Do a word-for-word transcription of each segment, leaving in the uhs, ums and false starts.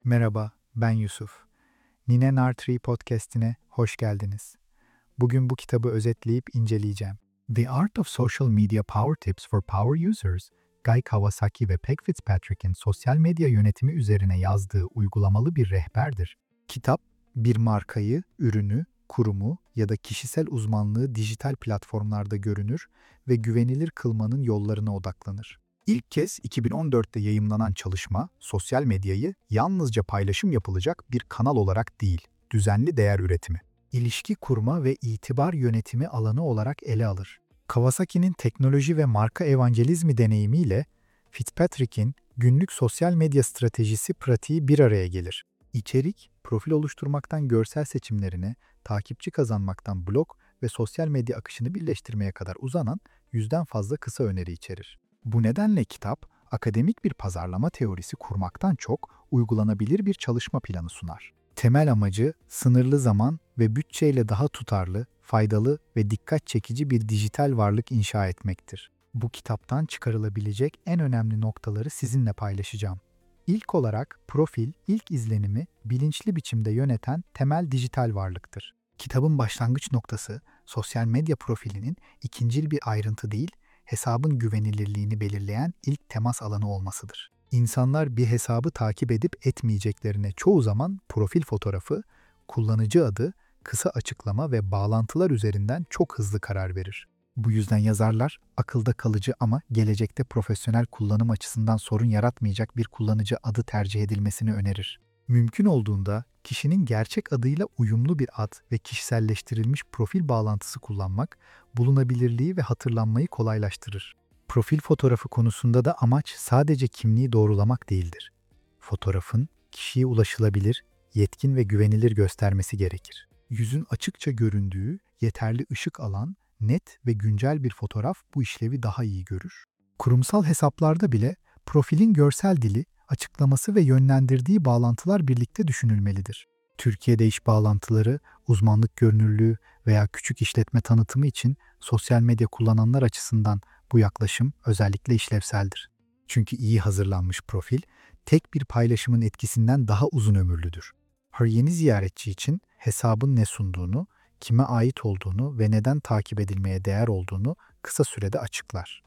Merhaba, ben Yusuf. Nine Nartree podcast'ine hoş geldiniz. Bugün bu kitabı özetleyip inceleyeceğim. The Art of Social Media Power Tips for Power Users, Guy Kawasaki ve Peg Fitzpatrick'in sosyal medya yönetimi üzerine yazdığı uygulamalı bir rehberdir. Kitap, bir markayı, ürünü, kurumu ya da kişisel uzmanlığı dijital platformlarda görünür ve güvenilir kılmanın yollarına odaklanır. İlk kez iki bin on dörtte yayımlanan çalışma, sosyal medyayı yalnızca paylaşım yapılacak bir kanal olarak değil, düzenli değer üretimi, ilişki kurma ve itibar yönetimi alanı olarak ele alır. Kawasaki'nin teknoloji ve marka evangelizmi deneyimiyle Fitzpatrick'in günlük sosyal medya stratejisi pratiği bir araya gelir. İçerik, profil oluşturmaktan görsel seçimlerine, takipçi kazanmaktan blog ve sosyal medya akışını birleştirmeye kadar uzanan yüzden fazla kısa öneri içerir. Bu nedenle kitap, akademik bir pazarlama teorisi kurmaktan çok uygulanabilir bir çalışma planı sunar. Temel amacı, sınırlı zaman ve bütçeyle daha tutarlı, faydalı ve dikkat çekici bir dijital varlık inşa etmektir. Bu kitaptan çıkarılabilecek en önemli noktaları sizinle paylaşacağım. İlk olarak profil, ilk izlenimi bilinçli biçimde yöneten temel dijital varlıktır. Kitabın başlangıç noktası, sosyal medya profilinin ikincil bir ayrıntı değil, hesabın güvenilirliğini belirleyen ilk temas alanı olmasıdır. İnsanlar bir hesabı takip edip etmeyeceklerine çoğu zaman profil fotoğrafı, kullanıcı adı, kısa açıklama ve bağlantılar üzerinden çok hızlı karar verir. Bu yüzden yazarlar, akılda kalıcı ama gelecekte profesyonel kullanım açısından sorun yaratmayacak bir kullanıcı adı tercih edilmesini önerir. Mümkün olduğunda kişinin gerçek adıyla uyumlu bir ad ve kişiselleştirilmiş profil bağlantısı kullanmak, bulunabilirliği ve hatırlanmayı kolaylaştırır. Profil fotoğrafı konusunda da amaç sadece kimliği doğrulamak değildir. Fotoğrafın kişiye ulaşılabilir, yetkin ve güvenilir göstermesi gerekir. Yüzün açıkça göründüğü, yeterli ışık alan, net ve güncel bir fotoğraf bu işlevi daha iyi görür. Kurumsal hesaplarda bile profilin görsel dili, açıklaması ve yönlendirdiği bağlantılar birlikte düşünülmelidir. Türkiye'de iş bağlantıları, uzmanlık görünürlüğü veya küçük işletme tanıtımı için sosyal medya kullananlar açısından bu yaklaşım özellikle işlevseldir. Çünkü iyi hazırlanmış profil, tek bir paylaşımın etkisinden daha uzun ömürlüdür. Her yeni ziyaretçi için hesabın ne sunduğunu, kime ait olduğunu ve neden takip edilmeye değer olduğunu kısa sürede açıklar.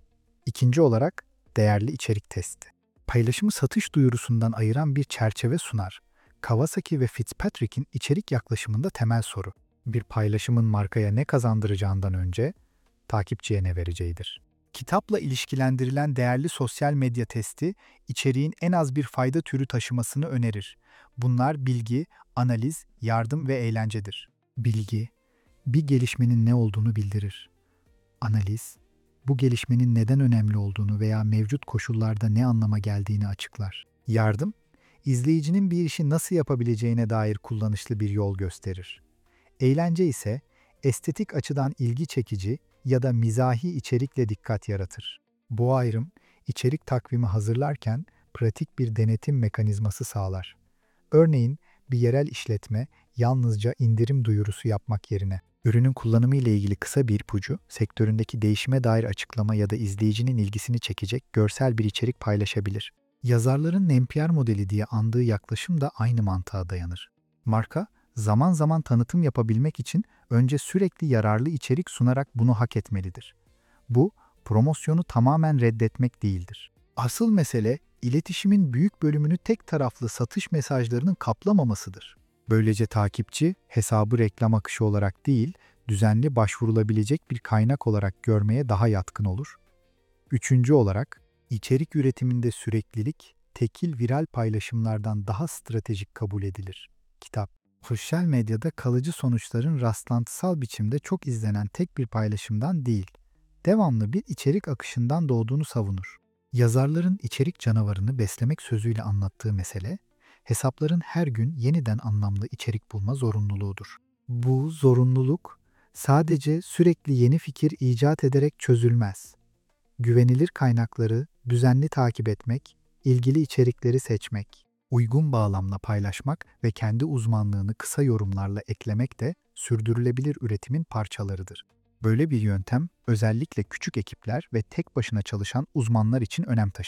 İkinci olarak, değerli içerik testi. Paylaşımı satış duyurusundan ayıran bir çerçeve sunar. Kawasaki ve Fitzpatrick'in içerik yaklaşımında temel soru, bir paylaşımın markaya ne kazandıracağından önce, takipçiye ne vereceğidir. Kitapla ilişkilendirilen değerli sosyal medya testi, içeriğin en az bir fayda türü taşımasını önerir. Bunlar bilgi, analiz, yardım ve eğlencedir. Bilgi, bir gelişmenin ne olduğunu bildirir. Analiz, bu gelişmenin neden önemli olduğunu veya mevcut koşullarda ne anlama geldiğini açıklar. Yardım, izleyicinin bir işi nasıl yapabileceğine dair kullanışlı bir yol gösterir. Eğlence ise estetik açıdan ilgi çekici ya da mizahi içerikle dikkat yaratır. Bu ayrım, içerik takvimi hazırlarken pratik bir denetim mekanizması sağlar. Örneğin, bir yerel işletme yalnızca indirim duyurusu yapmak yerine ürünün kullanımı ile ilgili kısa bir ipucu, sektöründeki değişime dair açıklama ya da izleyicinin ilgisini çekecek görsel bir içerik paylaşabilir. Yazarların N P R modeli diye andığı yaklaşım da aynı mantığa dayanır. Marka, zaman zaman tanıtım yapabilmek için önce sürekli yararlı içerik sunarak bunu hak etmelidir. Bu, promosyonu tamamen reddetmek değildir. Asıl mesele, iletişimin büyük bölümünü tek taraflı satış mesajlarının kaplamamasıdır. Böylece takipçi, hesabı reklam akışı olarak değil, düzenli başvurulabilecek bir kaynak olarak görmeye daha yatkın olur. Üçüncü olarak, içerik üretiminde süreklilik, tekil viral paylaşımlardan daha stratejik kabul edilir. Kitap, sosyal medyada kalıcı sonuçların rastlantısal biçimde çok izlenen tek bir paylaşımdan değil, devamlı bir içerik akışından doğduğunu savunur. Yazarların içerik canavarını beslemek sözüyle anlattığı mesele, hesapların her gün yeniden anlamlı içerik bulma zorunluluğudur. Bu zorunluluk sadece sürekli yeni fikir icat ederek çözülmez. Güvenilir kaynakları düzenli takip etmek, ilgili içerikleri seçmek, uygun bağlamla paylaşmak ve kendi uzmanlığını kısa yorumlarla eklemek de sürdürülebilir üretimin parçalarıdır. Böyle bir yöntem özellikle küçük ekipler ve tek başına çalışan uzmanlar için önem taşır.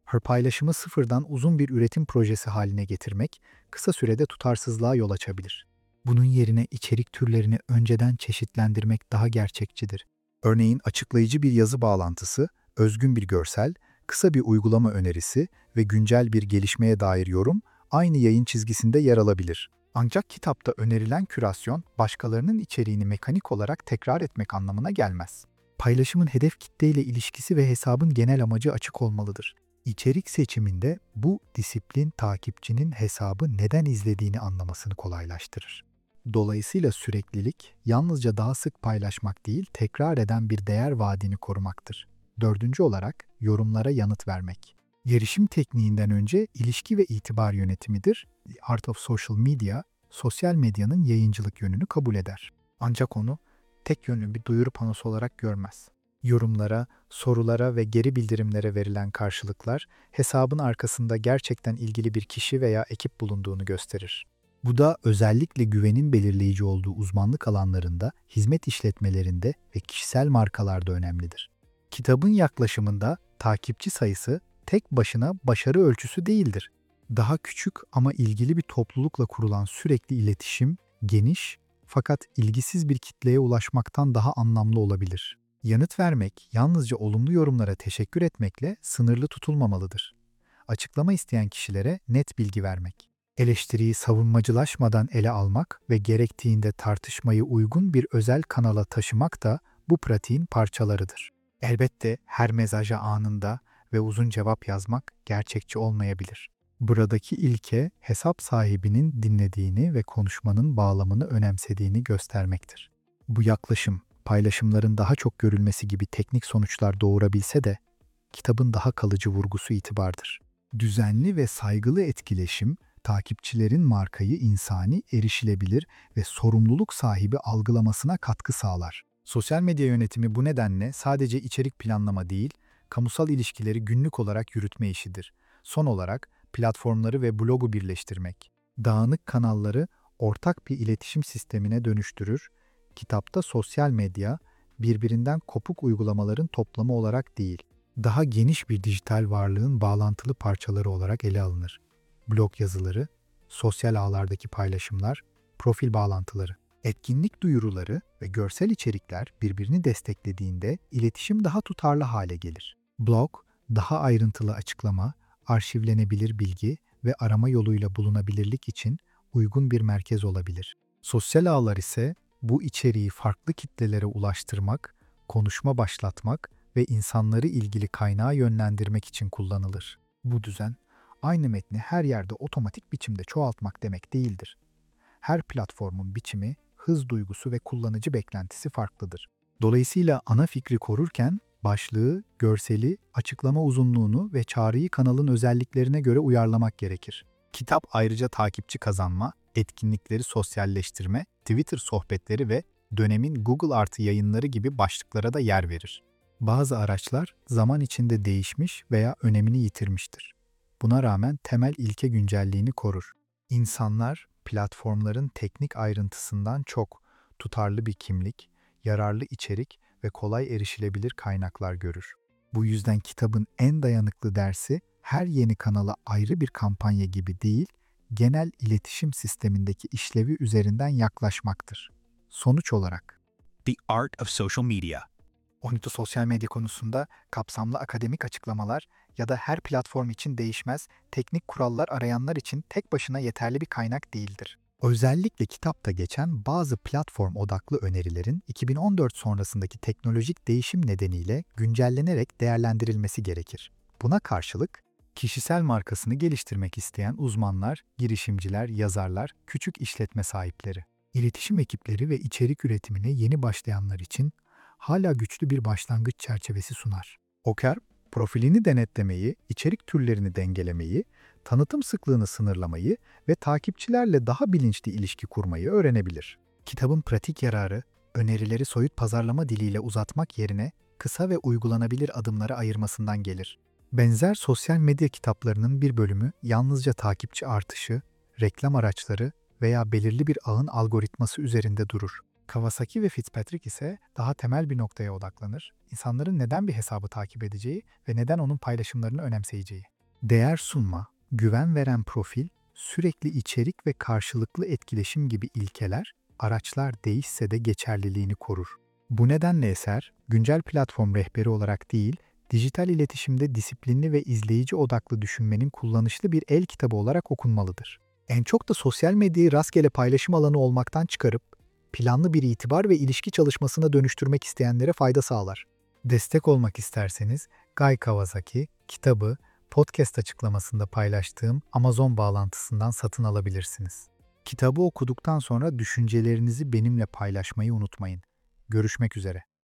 Her paylaşımı sıfırdan uzun bir üretim projesi haline getirmek kısa sürede tutarsızlığa yol açabilir. Bunun yerine içerik türlerini önceden çeşitlendirmek daha gerçekçidir. Örneğin açıklayıcı bir yazı bağlantısı, özgün bir görsel, kısa bir uygulama önerisi ve güncel bir gelişmeye dair yorum aynı yayın çizgisinde yer alabilir. Ancak kitapta önerilen kürasyon, başkalarının içeriğini mekanik olarak tekrar etmek anlamına gelmez. Paylaşımın hedef kitleyle ilişkisi ve hesabın genel amacı açık olmalıdır. İçerik seçiminde bu disiplin takipçinin hesabı neden izlediğini anlamasını kolaylaştırır. Dolayısıyla süreklilik, yalnızca daha sık paylaşmak değil, tekrar eden bir değer vaadini korumaktır. Dördüncü olarak, yorumlara yanıt vermek. Gelişim tekniğinden önce ilişki ve itibar yönetimidir. The Art of Social Media, sosyal medyanın yayıncılık yönünü kabul eder. Ancak onu tek yönlü bir duyuru panosu olarak görmez. Yorumlara, sorulara ve geri bildirimlere verilen karşılıklar, hesabın arkasında gerçekten ilgili bir kişi veya ekip bulunduğunu gösterir. Bu da özellikle güvenin belirleyici olduğu uzmanlık alanlarında, hizmet işletmelerinde ve kişisel markalarda önemlidir. Kitabın yaklaşımında takipçi sayısı tek başına başarı ölçüsü değildir. Daha küçük ama ilgili bir toplulukla kurulan sürekli iletişim, geniş fakat ilgisiz bir kitleye ulaşmaktan daha anlamlı olabilir. Yanıt vermek, yalnızca olumlu yorumlara teşekkür etmekle sınırlı tutulmamalıdır. Açıklama isteyen kişilere net bilgi vermek. Eleştiriyi savunmacılaşmadan ele almak ve gerektiğinde tartışmayı uygun bir özel kanala taşımak da bu pratiğin parçalarıdır. Elbette her mesaja anında ve uzun cevap yazmak gerçekçi olmayabilir. Buradaki ilke, hesap sahibinin dinlediğini ve konuşmanın bağlamını önemsediğini göstermektir. Bu yaklaşım, paylaşımların daha çok görülmesi gibi teknik sonuçlar doğurabilse de, kitabın daha kalıcı vurgusu itibardır. Düzenli ve saygılı etkileşim, takipçilerin markayı insani, erişilebilir ve sorumluluk sahibi algılamasına katkı sağlar. Sosyal medya yönetimi bu nedenle sadece içerik planlama değil, kamusal ilişkileri günlük olarak yürütme işidir. Son olarak, platformları ve blogu birleştirmek. Dağınık kanalları ortak bir iletişim sistemine dönüştürür. Kitapta sosyal medya, birbirinden kopuk uygulamaların toplamı olarak değil, daha geniş bir dijital varlığın bağlantılı parçaları olarak ele alınır. Blog yazıları, sosyal ağlardaki paylaşımlar, profil bağlantıları, etkinlik duyuruları ve görsel içerikler birbirini desteklediğinde iletişim daha tutarlı hale gelir. Blog, daha ayrıntılı açıklama, arşivlenebilir bilgi ve arama yoluyla bulunabilirlik için uygun bir merkez olabilir. Sosyal ağlar ise bu içeriği farklı kitlelere ulaştırmak, konuşma başlatmak ve insanları ilgili kaynağa yönlendirmek için kullanılır. Bu düzen, aynı metni her yerde otomatik biçimde çoğaltmak demek değildir. Her platformun biçimi, hız duygusu ve kullanıcı beklentisi farklıdır. Dolayısıyla ana fikri korurken başlığı, görseli, açıklama uzunluğunu ve çağrıyı kanalın özelliklerine göre uyarlamak gerekir. Kitap ayrıca takipçi kazanma, etkinlikleri sosyalleştirme, Twitter sohbetleri ve dönemin Google artı yayınları gibi başlıklara da yer verir. Bazı araçlar zaman içinde değişmiş veya önemini yitirmiştir. Buna rağmen temel ilke güncelliğini korur. İnsanlar, platformların teknik ayrıntısından çok tutarlı bir kimlik, yararlı içerik ve kolay erişilebilir kaynaklar görür. Bu yüzden kitabın en dayanıklı dersi her yeni kanala ayrı bir kampanya gibi değil, genel iletişim sistemindeki işlevi üzerinden yaklaşmaktır. Sonuç olarak, The Art of Social Media. Onito sosyal medya konusunda kapsamlı akademik açıklamalar ya da her platform için değişmez teknik kurallar arayanlar için tek başına yeterli bir kaynak değildir. Özellikle kitapta geçen bazı platform odaklı önerilerin iki bin on dört sonrasındaki teknolojik değişim nedeniyle güncellenerek değerlendirilmesi gerekir. Buna karşılık, kişisel markasını geliştirmek isteyen uzmanlar, girişimciler, yazarlar, küçük işletme sahipleri, iletişim ekipleri ve içerik üretimine yeni başlayanlar için hala güçlü bir başlangıç çerçevesi sunar. Oker, profilini denetlemeyi, içerik türlerini dengelemeyi, tanıtım sıklığını sınırlamayı ve takipçilerle daha bilinçli ilişki kurmayı öğrenebilir. Kitabın pratik yararı, önerileri soyut pazarlama diliyle uzatmak yerine kısa ve uygulanabilir adımlara ayırmasından gelir. Benzer sosyal medya kitaplarının bir bölümü yalnızca takipçi artışı, reklam araçları veya belirli bir ağın algoritması üzerinde durur. Kawasaki ve Fitzpatrick ise daha temel bir noktaya odaklanır, insanların neden bir hesabı takip edeceği ve neden onun paylaşımlarını önemseyeceği. Değer sunma, güven veren profil, sürekli içerik ve karşılıklı etkileşim gibi ilkeler, araçlar değişse de geçerliliğini korur. Bu nedenle eser, güncel platform rehberi olarak değil, dijital iletişimde disiplinli ve izleyici odaklı düşünmenin kullanışlı bir el kitabı olarak okunmalıdır. En çok da sosyal medyayı rastgele paylaşım alanı olmaktan çıkarıp, planlı bir itibar ve ilişki çalışmasına dönüştürmek isteyenlere fayda sağlar. Destek olmak isterseniz, Guy Kawasaki, kitabı, podcast açıklamasında paylaştığım Amazon bağlantısından satın alabilirsiniz. Kitabı okuduktan sonra düşüncelerinizi benimle paylaşmayı unutmayın. Görüşmek üzere.